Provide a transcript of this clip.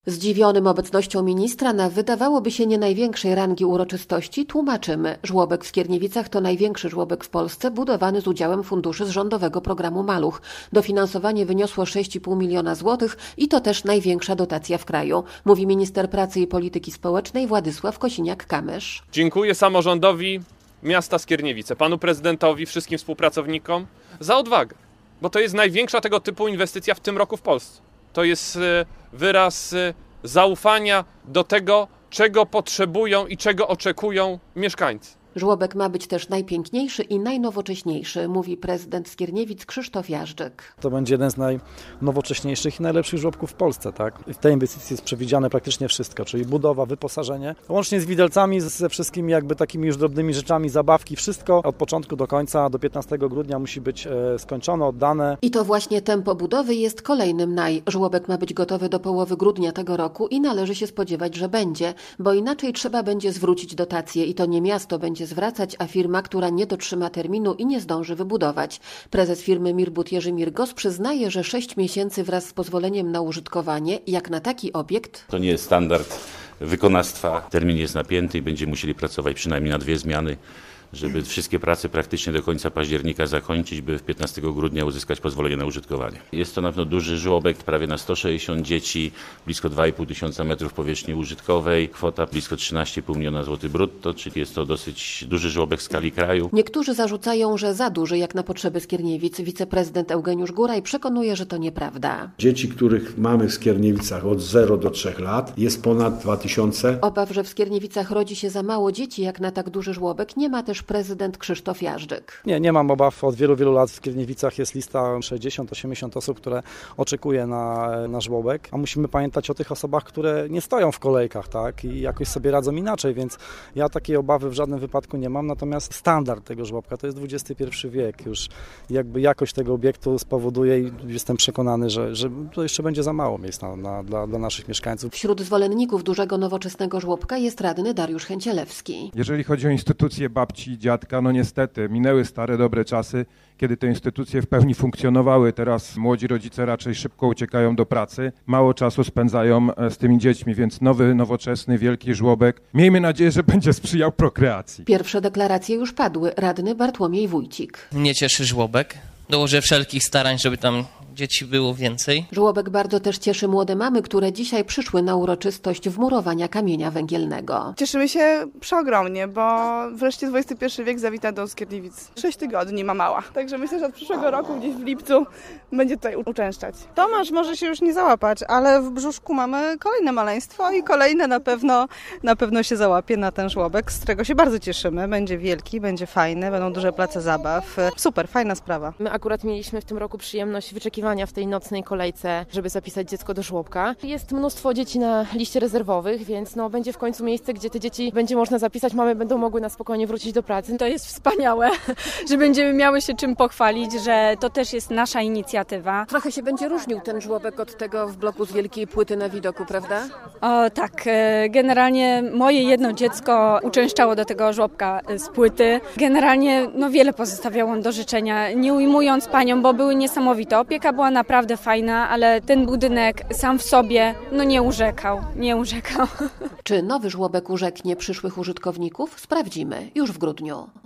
Zdziwionym obecnością ministra na wydawałoby się nie największej rangi uroczystości tłumaczymy. Żłobek w Skierniewicach to największy żłobek w Polsce budowany z udziałem funduszy z rządowego programu Maluch. Dofinansowanie wyniosło 6,5 miliona złotych i to też największa dotacja w kraju, mówi minister pracy i polityki społecznej Władysław Kosiniak-Kamysz. Dziękuję samorządowi miasta Skierniewice, panu prezydentowi, wszystkim współpracownikom za odwagę, bo to jest największa tego typu inwestycja w tym roku w Polsce. To jest wyraz zaufania do tego, czego potrzebują i czego oczekują mieszkańcy. Żłobek ma być też najpiękniejszy i najnowocześniejszy, mówi prezydent Skierniewic Krzysztof Jażdżyk. To będzie jeden z najnowocześniejszych i najlepszych żłobków w Polsce, tak? W tej inwestycji jest przewidziane praktycznie wszystko, czyli budowa, wyposażenie, łącznie z widelcami, ze wszystkimi jakby takimi już drobnymi rzeczami, zabawki, wszystko od początku do końca, do 15 grudnia musi być skończone, oddane. I to właśnie tempo budowy jest kolejnym Żłobek ma być gotowy do połowy grudnia tego roku i należy się spodziewać, że będzie, bo inaczej trzeba będzie zwrócić dotacje i to nie miasto będzie zwracać, a firma, która nie dotrzyma terminu i nie zdąży wybudować. Prezes firmy Mirbut Jerzy Mirgos przyznaje, że 6 miesięcy wraz z pozwoleniem na użytkowanie, jak na taki obiekt. To nie jest standard wykonawstwa. Termin jest napięty i będziemy musieli pracować przynajmniej na 2 zmiany, żeby wszystkie prace praktycznie do końca października zakończyć, by w 15 grudnia uzyskać pozwolenie na użytkowanie. Jest to na pewno duży żłobek, prawie na 160 dzieci, blisko 2,5 tysiąca metrów powierzchni użytkowej, kwota blisko 13,5 miliona złotych brutto, czyli jest to dosyć duży żłobek w skali kraju. Niektórzy zarzucają, że za duży jak na potrzeby Skierniewic. Wiceprezydent Eugeniusz Góraj przekonuje, że to nieprawda. Dzieci, których mamy w Skierniewicach od 0 do 3 lat, jest ponad 2000. Obaw, że w Skierniewicach rodzi się za mało dzieci jak na tak duży żłobek, nie ma też prezydent Krzysztof Jażdżyk. Nie mam obaw. Od wielu lat w Skierniewicach jest lista 60-80 osób, które oczekuje na żłobek, a musimy pamiętać o tych osobach, które nie stoją w kolejkach, tak, i jakoś sobie radzą inaczej, więc ja takiej obawy w żadnym wypadku nie mam, natomiast standard tego żłobka to jest XXI wiek, już jakby jakość tego obiektu spowoduje i jestem przekonany, że to jeszcze będzie za mało miejsc dla naszych mieszkańców. Wśród zwolenników dużego nowoczesnego żłobka jest radny Dariusz Chęcielewski. Jeżeli chodzi o instytucje babci i dziadka, no niestety minęły stare, dobre czasy, kiedy te instytucje w pełni funkcjonowały. Teraz młodzi rodzice raczej szybko uciekają do pracy, mało czasu spędzają z tymi dziećmi, więc nowy, nowoczesny, wielki żłobek. Miejmy nadzieję, że będzie sprzyjał prokreacji. Pierwsze deklaracje już padły. Radny Bartłomiej Wójcik. Mnie cieszy żłobek. Dołożę wszelkich starań, żeby tam dzieci było więcej. Żłobek bardzo też cieszy młode mamy, które dzisiaj przyszły na uroczystość wmurowania kamienia węgielnego. Cieszymy się przeogromnie, bo wreszcie XXI wiek zawita do Skierniewic. 6 tygodni ma mała. Także myślę, że od przyszłego roku gdzieś w lipcu będzie tutaj uczęszczać. Tomasz może się już nie załapać, ale w brzuszku mamy kolejne maleństwo i kolejne na pewno się załapie na ten żłobek, z którego się bardzo cieszymy. Będzie wielki, będzie fajny, będą duże place zabaw. Super, fajna sprawa. My akurat mieliśmy w tym roku przyjemność wyczekiwania w tej nocnej kolejce, żeby zapisać dziecko do żłobka. Jest mnóstwo dzieci na liście rezerwowych, więc będzie w końcu miejsce, gdzie te dzieci będzie można zapisać. Mamy będą mogły na spokojnie wrócić do pracy. To jest wspaniałe, że będziemy miały się czym pochwalić, że to też jest nasza inicjatywa. Trochę się będzie różnił ten żłobek od tego w bloku z wielkiej płyty na widoku, prawda? O tak, generalnie moje jedno dziecko uczęszczało do tego żłobka z płyty. Generalnie wiele pozostawiało do życzenia, nie ujmując paniom, bo były niesamowite. Opieka była naprawdę fajna, ale ten budynek sam w sobie nie urzekał. Czy nowy żłobek urzeknie przyszłych użytkowników? Sprawdzimy już w grudniu.